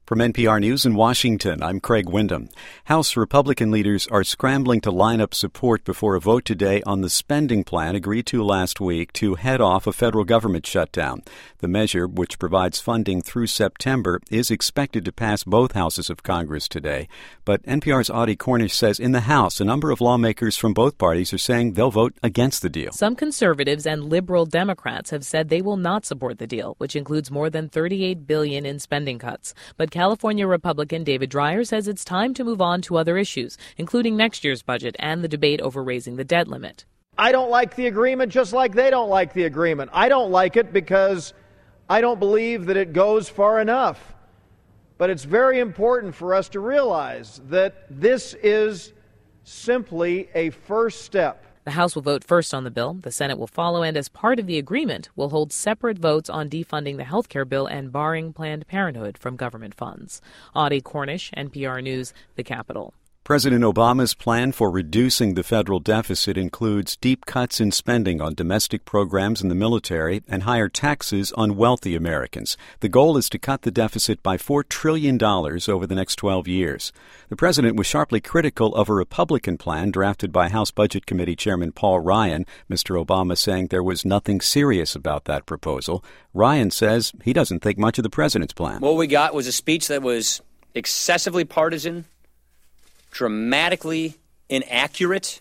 From NPR News in Washington, I'm Craig Windham. House Republican leaders are scrambling to line up support before a vote today on the spending plan agreed to last week to head off a federal government shutdown. The measure, which provides funding through September, is expected to pass both houses of Congress today. But NPR's Audie Cornish says in the House, a number of lawmakers from both parties are saying they'll vote against the deal. Some conservatives and liberal Democrats have said they will not support the deal, which includes more than $38 billion in spending cuts. But California Republican David Dreyer says it's time to move on to other issues, including next year's budget and the debate over raising the debt limit. I don't like the agreement just like they don't like the agreement. I don't like it because I don't believe that it goes far enough. But it's very important for us to realize that this is simply a first step. The House will vote first on the bill. The Senate will follow, and as part of the agreement, will hold separate votes on defunding the health care bill and barring Planned Parenthood from government funds. Audie Cornish, NPR News, the Capitol. President Obama's plan for reducing the federal deficit includes deep cuts in spending on domestic programs in the military and higher taxes on wealthy Americans. The goal is to cut the deficit by $4 trillion over the next 12 years. The president was sharply critical of a Republican plan drafted by House Budget Committee Chairman Paul Ryan, Mr. Obama saying there was nothing serious about that proposal. Ryan says he doesn't think much of the president's plan. What we got was a speech that was excessively partisan, dramatically inaccurate,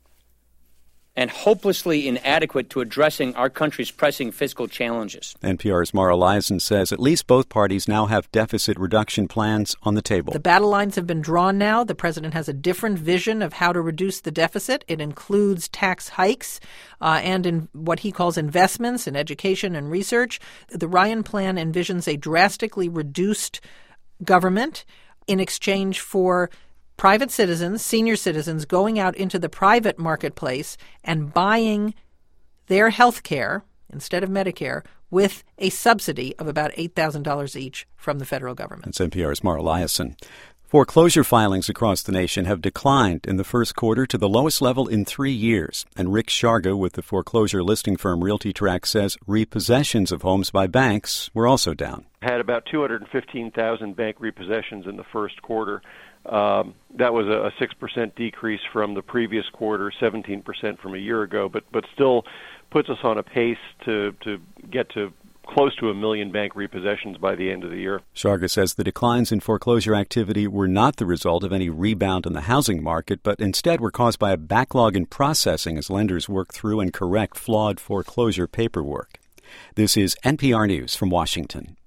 and hopelessly inadequate to addressing our country's pressing fiscal challenges. NPR's Mara Liasson says at least both parties now have deficit reduction plans on the table. The battle lines have been drawn now. The president has a different vision of how to reduce the deficit. It includes tax hikes and in what he calls investments in education and research. The Ryan plan envisions a drastically reduced government in exchange for private citizens, senior citizens, going out into the private marketplace and buying their health care, instead of Medicare, with a subsidy of about $8,000 each from the federal government. That's NPR's Mara Liasson. Foreclosure filings across the nation have declined in the first quarter to the lowest level in 3 years. And Rick Sharga with the foreclosure listing firm RealtyTrac says repossessions of homes by banks were also down. Had about 215,000 bank repossessions in the first quarter. That was a 6% decrease from the previous quarter, 17% from a year ago, but still puts us on a pace to get to close to 1 million bank repossessions by the end of the year. Sharga says the declines in foreclosure activity were not the result of any rebound in the housing market, but instead were caused by a backlog in processing as lenders work through and correct flawed foreclosure paperwork. This is NPR News from Washington.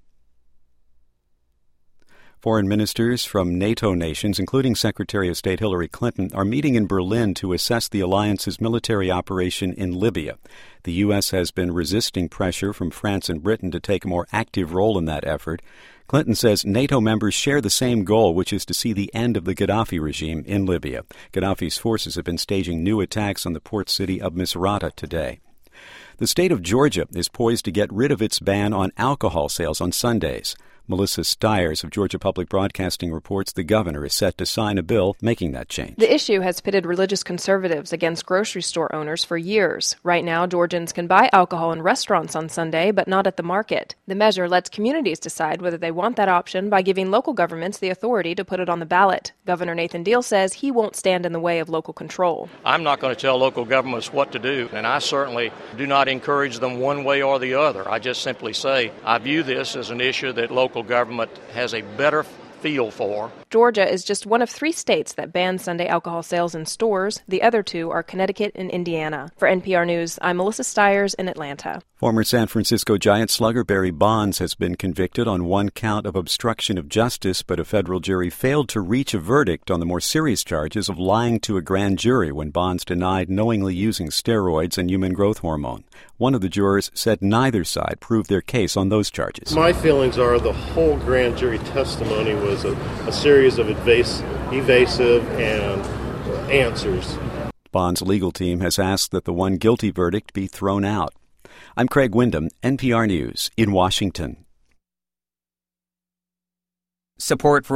Foreign ministers from NATO nations, including Secretary of State Hillary Clinton, are meeting in Berlin to assess the alliance's military operation in Libya. The U.S. has been resisting pressure from France and Britain to take a more active role in that effort. Clinton says NATO members share the same goal, which is to see the end of the Gaddafi regime in Libya. Gaddafi's forces have been staging new attacks on the port city of Misrata today. The state of Georgia is poised to get rid of its ban on alcohol sales on Sundays. Melissa Stiers of Georgia Public Broadcasting reports the governor is set to sign a bill making that change. The issue has pitted religious conservatives against grocery store owners for years. Right now, Georgians can buy alcohol in restaurants on Sunday, but not at the market. The measure lets communities decide whether they want that option by giving local governments the authority to put it on the ballot. Governor Nathan Deal says he won't stand in the way of local control. I'm not going to tell local governments what to do, and I certainly do not encourage them one way or the other. I just simply say I view this as an issue that local government has a better feel for. Georgia is just one of 3 states that ban Sunday alcohol sales in stores. The other 2 are Connecticut and Indiana. For NPR News, I'm Melissa Stiers in Atlanta. Former San Francisco Giants slugger Barry Bonds has been convicted on 1 count of obstruction of justice, but a federal jury failed to reach a verdict on the more serious charges of lying to a grand jury when Bonds denied knowingly using steroids and human growth hormone. One of the jurors said neither side proved their case on those charges. My feelings are the whole grand jury testimony was a series of evasive and answers. Bond's legal team has asked that the 1 guilty verdict be thrown out. I'm Craig Windham, NPR News in Washington. Support for